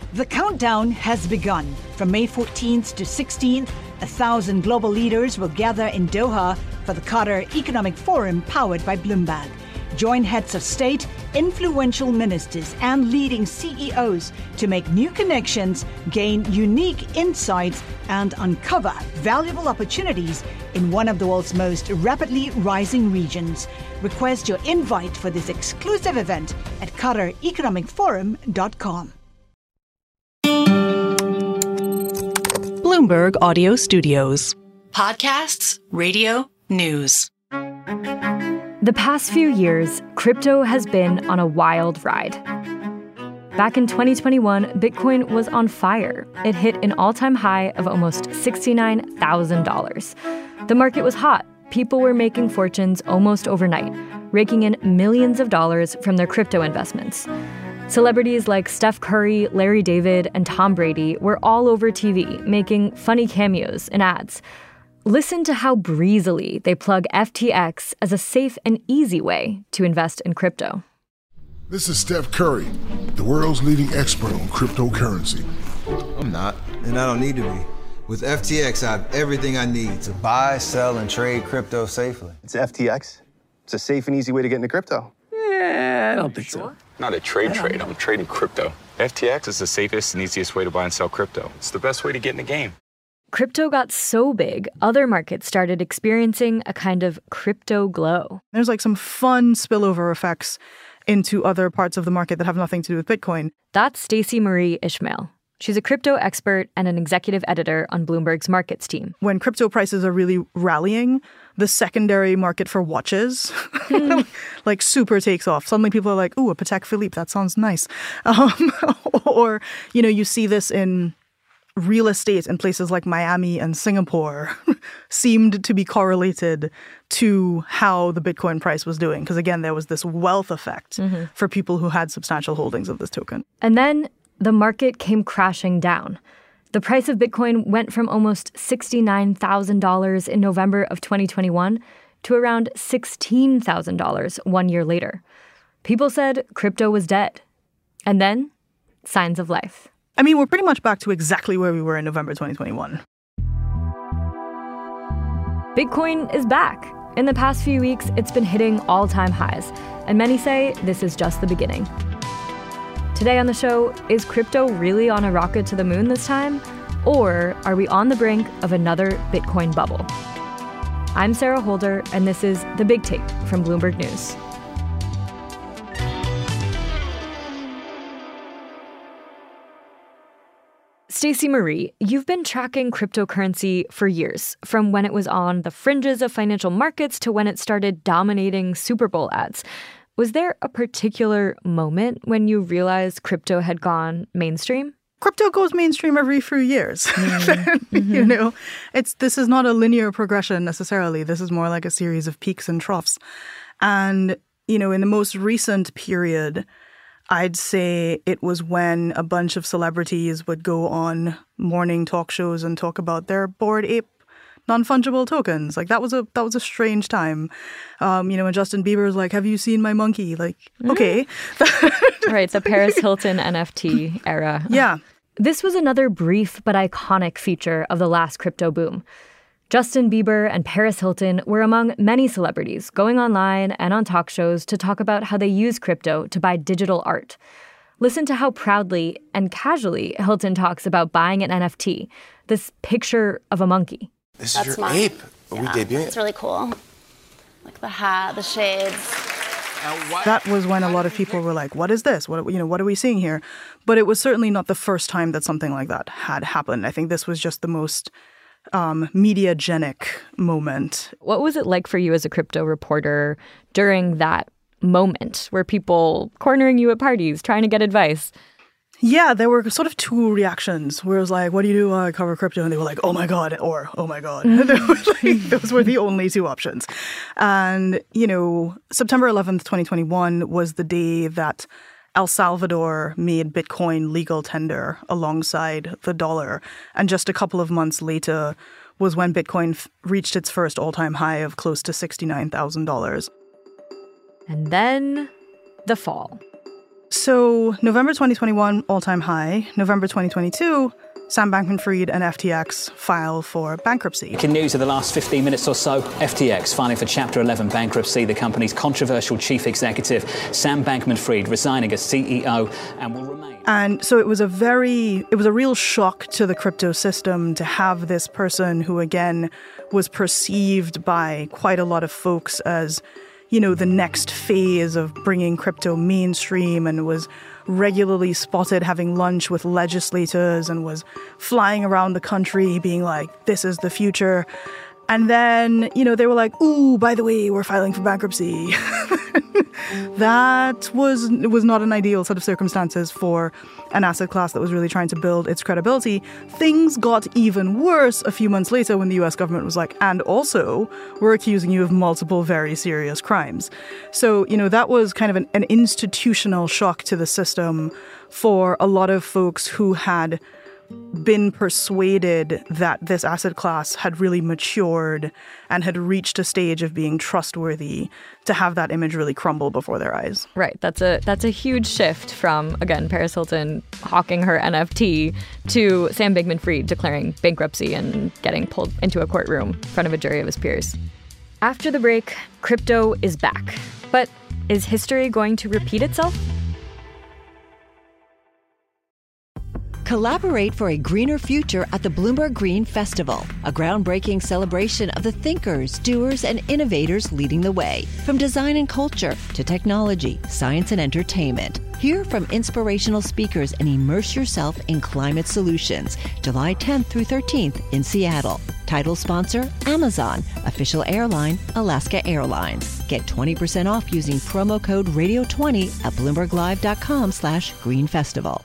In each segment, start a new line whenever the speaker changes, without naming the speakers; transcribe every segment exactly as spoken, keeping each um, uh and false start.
The countdown has begun. From May fourteenth to sixteenth, a thousand global leaders will gather in Doha for the Qatar Economic Forum powered by Bloomberg. Join heads of state, influential ministers, and leading C E Os to make new connections, gain unique insights, and uncover valuable opportunities in one of the world's most rapidly rising regions. Request your invite for this exclusive event at qatar economic forum dot com.
Bloomberg Audio Studios.
Podcasts, radio, news.
The past few years, crypto has been on a wild ride. Back in twenty twenty-one, Bitcoin was on fire. It hit an all-time high of almost sixty-nine thousand dollars. The market was hot. People were making fortunes almost overnight, raking in millions of dollars from their crypto investments. Celebrities like Steph Curry, Larry David, and Tom Brady were all over T V, making funny cameos and ads. Listen to how breezily they plug F T X as a safe and easy way to invest in crypto.
This is Steph Curry, the world's leading expert on cryptocurrency.
I'm not, and I don't need to be. With F T X, I have everything I need to buy, sell, and trade crypto safely.
It's F T X. It's a safe and easy way to get into crypto.
Yeah, I don't think so. Not a trade trade. I'm trading crypto. F T X is the safest and easiest way to buy and sell crypto. It's the best way to get in the game.
Crypto got so big, other markets started experiencing a kind of crypto glow.
There's like some fun spillover effects into other parts of the market that have nothing to do with Bitcoin.
That's Stacey Marie Ishmael. She's a crypto expert and an executive editor on Bloomberg's markets team.
When crypto prices are really rallying, the secondary market for watches mm. like super takes off. Suddenly people are like, ooh, a Patek Philippe, that sounds nice. Um, or, you know, you see this in real estate in places like Miami and Singapore seemed to be correlated to how the Bitcoin price was doing. Because again, there was this wealth effect mm-hmm. for people who had substantial holdings of this token.
And then the market came crashing down. The price of Bitcoin went from almost sixty-nine thousand dollars in November of twenty twenty-one to around sixteen thousand dollars one year later. People said crypto was dead. And then, signs of life.
I mean, we're pretty much back to exactly where we were in November twenty twenty-one.
Bitcoin is back. In the past few weeks, it's been hitting all-time highs, and many say this is just the beginning. Today on the show, is crypto really on a rocket to the moon this time? Or are we on the brink of another Bitcoin bubble? I'm Sarah Holder, and this is The Big Take from Bloomberg News. Stacey Marie, you've been tracking cryptocurrency for years, from when it was on the fringes of financial markets to when it started dominating Super Bowl ads. Was there a particular moment when you realized crypto had gone mainstream?
Crypto goes mainstream every few years. Mm-hmm. You know, it's this is not a linear progression necessarily. This is more like a series of peaks and troughs. And, you know, in the most recent period, I'd say it was when a bunch of celebrities would go on morning talk shows and talk about their Bored Ape non-fungible tokens. Like that was a that was a strange time. Um, you know, when Justin Bieber's like, "Have you seen my monkey?" Like, okay.
Right, the Paris Hilton N F T era.
Yeah.
This was another brief but iconic feature of the last crypto boom. Justin Bieber and Paris Hilton were among many celebrities going online and on talk shows to talk about how they use crypto to buy digital art. Listen to how proudly and casually Hilton talks about buying an N F T, this picture of a monkey.
This
That's
is your
mine.
ape. Are
Yeah,
we debuting
it's really cool. Like the hat, the shades.
That was when a lot of people were like, what is this? What, you know, what are we seeing here? But it was certainly not the first time that something like that had happened. I think this was just the most um, media-genic moment.
What was it like for you as a crypto reporter during that moment? Were people cornering you at parties, trying to get advice?
Yeah, there were sort of two reactions where it was like, what do you do? Uh, cover crypto. And they were like, oh my God, or oh my God. Like, those were the only two options. And, you know, September eleventh, twenty twenty-one was the day that El Salvador made Bitcoin legal tender alongside the dollar. And just a couple of months later was when Bitcoin f- reached its first all-time high of close to sixty-nine thousand dollars.
And then the fall.
So November twenty twenty-one, all-time high. November twenty twenty-two, Sam Bankman-Fried and F T X file for bankruptcy.
In news of the last fifteen minutes or so, F T X filing for Chapter eleven bankruptcy. The company's controversial chief executive, Sam Bankman-Fried, resigning as C E O and will remain.
And so it was a very, it was a real shock to the crypto system to have this person who, again, was perceived by quite a lot of folks as, you know, the next phase of bringing crypto mainstream, and was regularly spotted having lunch with legislators and was flying around the country being like, this is the future. And then, you know, they were like, ooh, by the way, we're filing for bankruptcy. That was was not an ideal set of circumstances for an asset class that was really trying to build its credibility. Things got even worse a few months later when the U S government was like, and also, we're accusing you of multiple very serious crimes. So, you know, that was kind of an, an institutional shock to the system for a lot of folks who had been persuaded that this asset class had really matured and had reached a stage of being trustworthy, to have that image really crumble before their eyes.
Right. That's a that's a huge shift from, again, Paris Hilton hawking her N F T to Sam Bankman-Fried declaring bankruptcy and getting pulled into a courtroom in front of a jury of his peers. After the break, crypto is back. But is history going to repeat itself?
Collaborate for a greener future at the Bloomberg Green Festival, a groundbreaking celebration of the thinkers, doers, and innovators leading the way. From design and culture to technology, science, and entertainment. Hear from inspirational speakers and immerse yourself in climate solutions. July tenth through thirteenth in Seattle. Title sponsor, Amazon. Official airline, Alaska Airlines. Get twenty percent off using promo code radio twenty at bloomberglive.com slash green festival.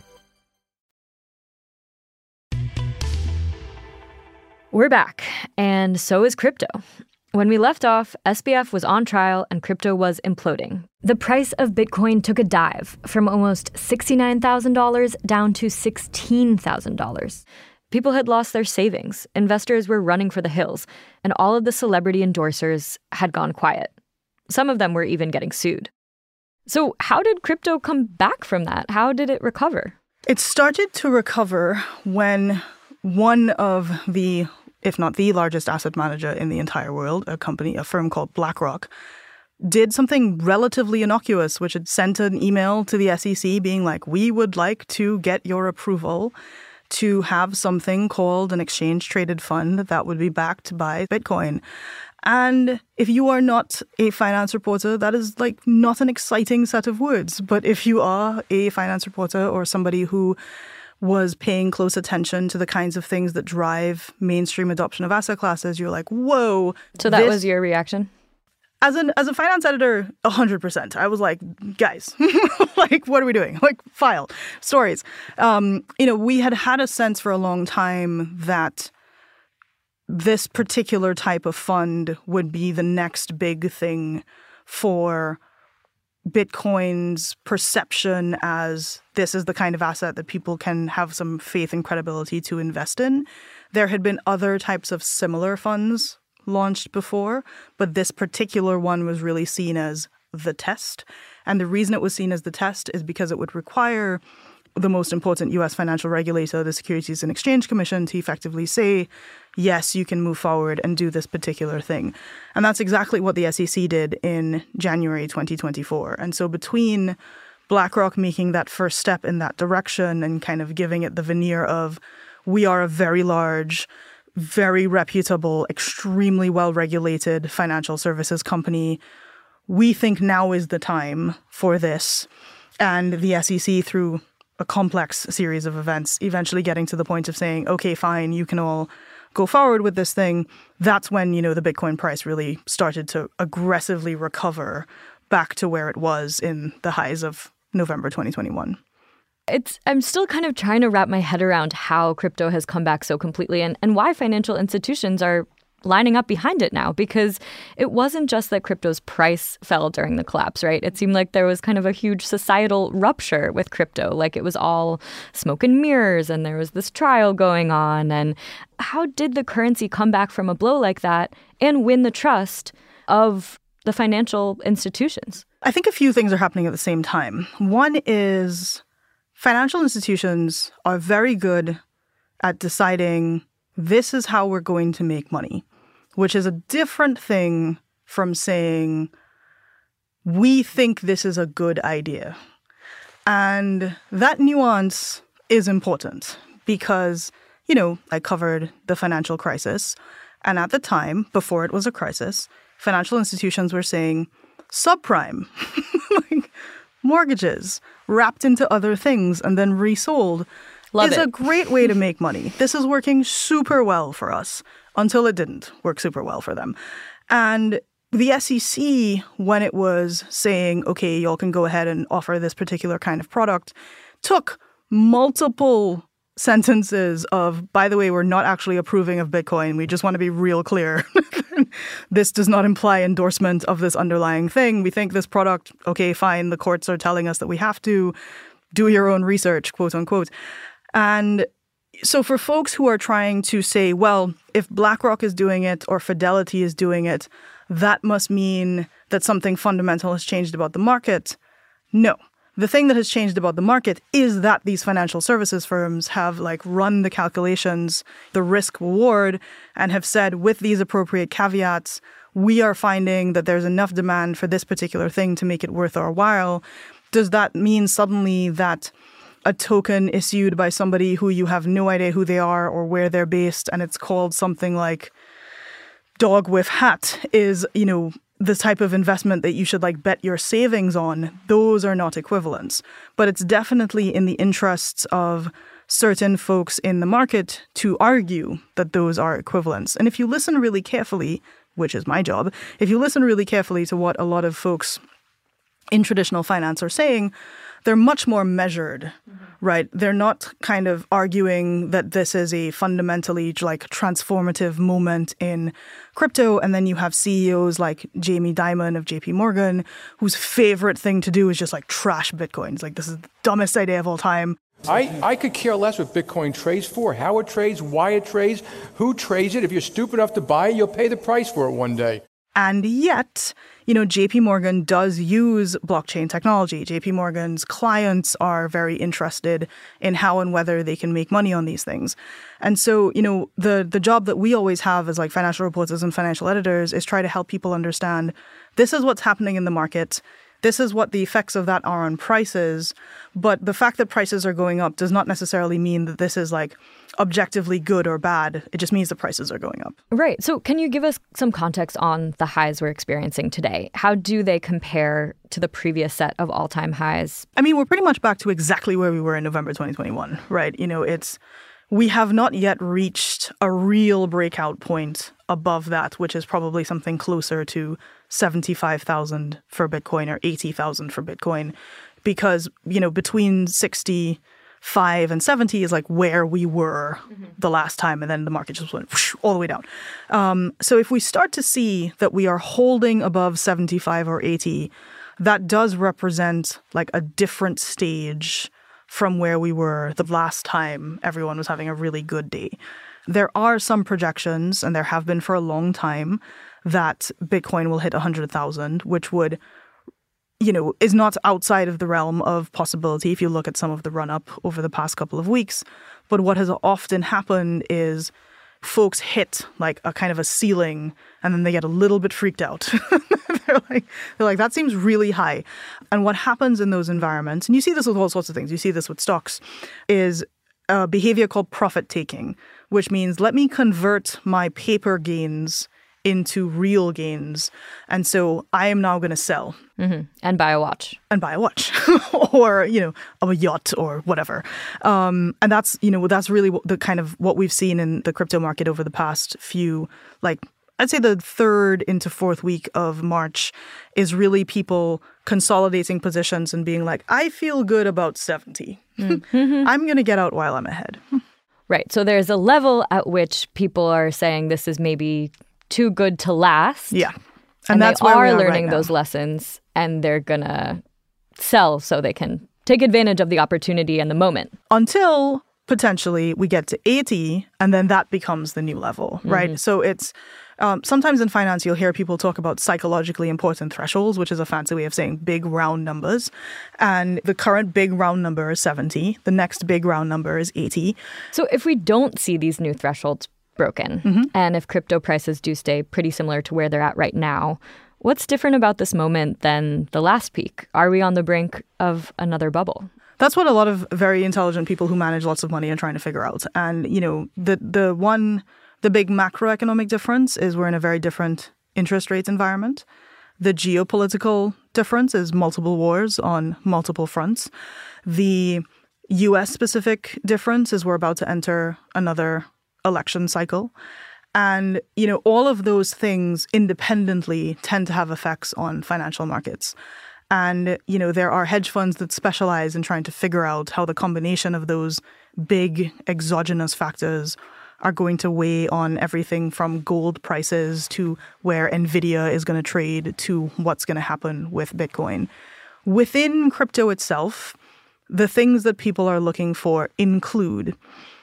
We're back, and so is crypto. When we left off, S B F was on trial and crypto was imploding. The price of Bitcoin took a dive from almost sixty-nine thousand dollars down to sixteen thousand dollars. People had lost their savings, investors were running for the hills, and all of the celebrity endorsers had gone quiet. Some of them were even getting sued. So how did crypto come back from that? How did it recover?
It started to recover when one of the, if not the largest asset manager in the entire world, a company, a firm called BlackRock, did something relatively innocuous, which had sent an email to the S E C being like, we would like to get your approval to have something called an exchange-traded fund that would be backed by Bitcoin. And if you are not a finance reporter, that is like not an exciting set of words. But if you are a finance reporter or somebody who was paying close attention to the kinds of things that drive mainstream adoption of asset classes, you're like, whoa.
So that this, was your reaction?
As an as a finance editor, one hundred percent. I was like, guys, like, what are we doing? Like, file, stories. Um, you know, we had had a sense for a long time that this particular type of fund would be the next big thing for Bitcoin's perception as this is the kind of asset that people can have some faith and credibility to invest in. There had been other types of similar funds launched before, but this particular one was really seen as the test. And the reason it was seen as the test is because it would require the most important U S financial regulator, the Securities and Exchange Commission, to effectively say, yes, you can move forward and do this particular thing. And that's exactly what the S E C did in January twenty twenty-four. And so between BlackRock making that first step in that direction and kind of giving it the veneer of, we are a very large, very reputable, extremely well-regulated financial services company, we think now is the time for this. And the S E C, through a complex series of events, eventually getting to the point of saying, okay, fine, you can all go forward with this thing. That's when, you know, the Bitcoin price really started to aggressively recover back to where it was in the highs of November twenty twenty-one.
It's I'm still kind of trying to wrap my head around how crypto has come back so completely and, and why financial institutions are lining up behind it now, because it wasn't just that crypto's price fell during the collapse, right? It seemed like there was kind of a huge societal rupture with crypto, like it was all smoke and mirrors and there was this trial going on. And how did the currency come back from a blow like that and win the trust of the financial institutions?
I think a few things are happening at the same time. One is financial institutions are very good at deciding this is how we're going to make money, which is a different thing from saying we think this is a good idea. And that nuance is important because, you know, I covered the financial crisis. And at the time, before it was a crisis, financial institutions were saying subprime, like mortgages wrapped into other things and then resold
Love
is
it.
a great way to make money. This is working super well for us until it didn't work super well for them. And the S E C, when it was saying, okay, y'all can go ahead and offer this particular kind of product, took multiple sentences of, by the way, we're not actually approving of Bitcoin. We just want to be real clear. This does not imply endorsement of this underlying thing. We think this product, okay, fine. The courts are telling us that we have to do your own research, quote unquote. And so for folks who are trying to say, well, if BlackRock is doing it or Fidelity is doing it, that must mean that something fundamental has changed about the market. No. The thing that has changed about the market is that these financial services firms have like run the calculations, the risk reward, and have said with these appropriate caveats, we are finding that there's enough demand for this particular thing to make it worth our while. Does that mean suddenly that a token issued by somebody who you have no idea who they are or where they're based, and it's called something like Dog with Hat is, you know, the type of investment that you should like bet your savings on? Those are not equivalents. But it's definitely in the interests of certain folks in the market to argue that those are equivalents. And if you listen really carefully, which is my job, if you listen really carefully to what a lot of folks in traditional finance are saying, they're much more measured, mm-hmm. right? They're not kind of arguing that this is a fundamentally like transformative moment in crypto. And then you have C E Os like Jamie Dimon of J P Morgan, whose favorite thing to do is just like trash Bitcoin. It's like, this is the dumbest idea of all time.
I, I could care less what Bitcoin trades for, how it trades, why it trades, who trades it. If you're stupid enough to buy it, you'll pay the price for it one day.
And yet, you know, J P Morgan does use blockchain technology. J P Morgan's clients are very interested in how and whether they can make money on these things. And so, you know, the the job that we always have as like financial reporters and financial editors is try to help people understand this is what's happening in the market. This is what the effects of that are on prices. But the fact that prices are going up does not necessarily mean that this is like objectively good or bad. It just means the prices are going up.
Right. So can you give us some context on the highs we're experiencing today? How do they compare to the previous set of all-time highs?
I mean, we're pretty much back to exactly where we were in November twenty twenty-one, right? You know, it's we have not yet reached a real breakout point above that, which is probably something closer to seventy-five thousand for Bitcoin or eighty thousand for Bitcoin, because, you know, between sixty-five and seventy is like where we were mm-hmm. the last time, and then the market just went whoosh, all the way down. Um, so if we start to see that we are holding above seventy-five or eighty, that does represent like a different stage from where we were the last time everyone was having a really good day. There are some projections, and there have been for a long time, that Bitcoin will hit one hundred thousand, which would, you know, is not outside of the realm of possibility if you look at some of the run-up over the past couple of weeks. But what has often happened is folks hit like a kind of a ceiling, and then they get a little bit freaked out. they're like, they're like, that seems really high. And what happens in those environments, and you see this with all sorts of things, you see this with stocks, is a behavior called profit taking, which means let me convert my paper gains into real gains. And so I am now going to sell.
Mm-hmm. And buy a watch.
And buy a watch. Or, you know, a yacht or whatever. Um, and that's, you know, that's really the kind of what we've seen in the crypto market over the past few, like, I'd say the third into fourth week of March is really people consolidating positions and being like, I feel good about seventy. Mm-hmm. I'm going to get out while I'm ahead.
Right. So there's a level at which people are saying this is maybe too good to last.
Yeah. And,
and
that's
they
where
are
we are
learning
right
those lessons, and they're going to sell so they can take advantage of the opportunity and the moment.
Until potentially we get to eighty, and then that becomes the new level, right? Mm-hmm. So it's Um, sometimes in finance, you'll hear people talk about psychologically important thresholds, which is a fancy way of saying big round numbers. And the current big round number is seventy. The next big round number is eighty.
So if we don't see these new thresholds broken, mm-hmm. and if crypto prices do stay pretty similar to where they're at right now, what's different about this moment than the last peak? Are we on the brink of another bubble?
That's what a lot of very intelligent people who manage lots of money are trying to figure out. And, you know, the the one... The big macroeconomic difference is we're in a very different interest rate environment. The geopolitical difference is multiple wars on multiple fronts. The U S-specific difference is we're about to enter another election cycle. And, you know, all of those things independently tend to have effects on financial markets. And, you know, there are hedge funds that specialize in trying to figure out how the combination of those big exogenous factors are going to weigh on everything from gold prices to where NVIDIA is going to trade to what's going to happen with Bitcoin. Within crypto itself, the things that people are looking for include,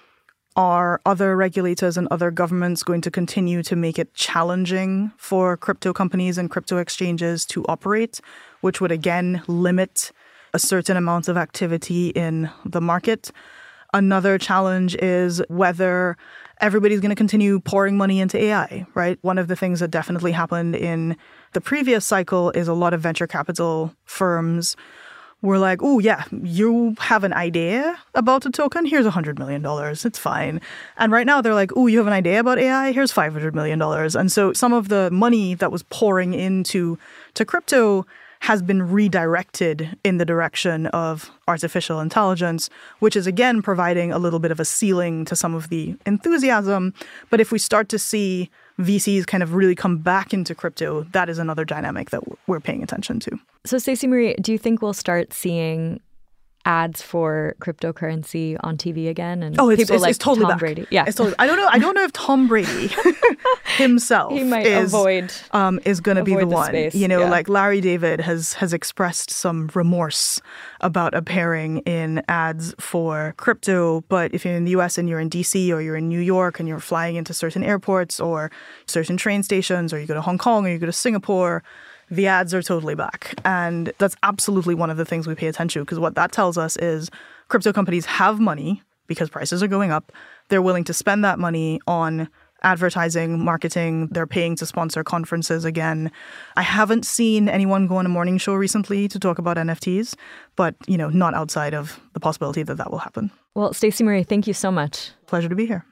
are other regulators and other governments going to continue to make it challenging for crypto companies and crypto exchanges to operate, which would again limit a certain amount of activity in the market? Another challenge is whether everybody's going to continue pouring money into A I, right? One of the things that definitely happened in the previous cycle is a lot of venture capital firms were like, oh, yeah, you have an idea about a token? Here's one hundred million dollars. It's fine. And right now they're like, oh, you have an idea about A I? Here's five hundred million dollars. And so some of the money that was pouring into to crypto has been redirected in the direction of artificial intelligence, which is, again, providing a little bit of a ceiling to some of the enthusiasm. But if we start to see V Cs kind of really come back into crypto, that is another dynamic that we're paying attention to.
So, Stacey Marie, do you think we'll start seeing ads for cryptocurrency on T V again? And
oh, it's,
people
it's,
like
it's totally
Tom
back.
Brady. Yeah,
it's totally, I don't know. I don't know if Tom Brady himself
he might
is
avoid
um, is going to be the, the one.
Space.
You know,
yeah.
like Larry David has has expressed some remorse about appearing in ads for crypto. But if you're in the U S and you're in D C or you're in New York and you're flying into certain airports or certain train stations, or you go to Hong Kong or you go to Singapore, the ads are totally back. And that's absolutely one of the things we pay attention to, because what that tells us is crypto companies have money because prices are going up. They're willing to spend that money on advertising, marketing. They're paying to sponsor conferences again. I haven't seen anyone go on a morning show recently to talk about N F Ts, but, you know, not outside of the possibility that that will happen.
Well, Stacey Marie, thank you so much.
Pleasure to be here.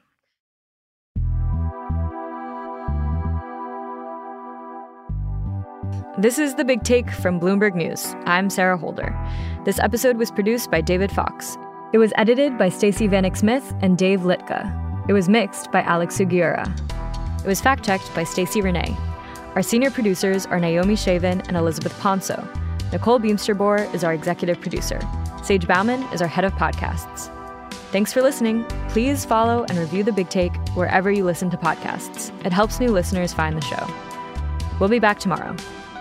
This is The Big Take from Bloomberg News. I'm Sarah Holder. This episode was produced by David Fox. It was edited by Stacey Vanek Smith and Dave Litka. It was mixed by Alex Sugiura. It was fact-checked by Stacey Renee. Our senior producers are Naomi Shavin and Elizabeth Ponso. Nicole Beamsterboer is our executive producer. Sage Bauman is our head of podcasts. Thanks for listening. Please follow and review The Big Take wherever you listen to podcasts. It helps new listeners find the show. We'll be back tomorrow.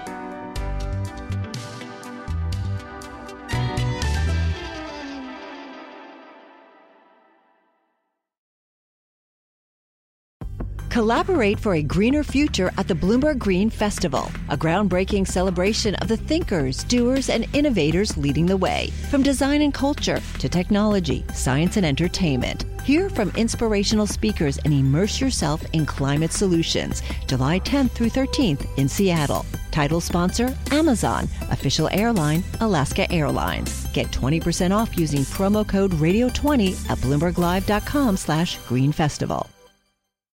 Collaborate for a greener future at the Bloomberg Green Festival, a groundbreaking celebration of the thinkers, doers, and innovators leading the way. From design and culture to technology, science, and entertainment. Hear from inspirational speakers and immerse yourself in climate solutions. July tenth through thirteenth in Seattle. Title sponsor, Amazon. Official airline, Alaska Airlines. Get twenty percent off using promo code radio twenty at bloomberg live dot com slash green festival.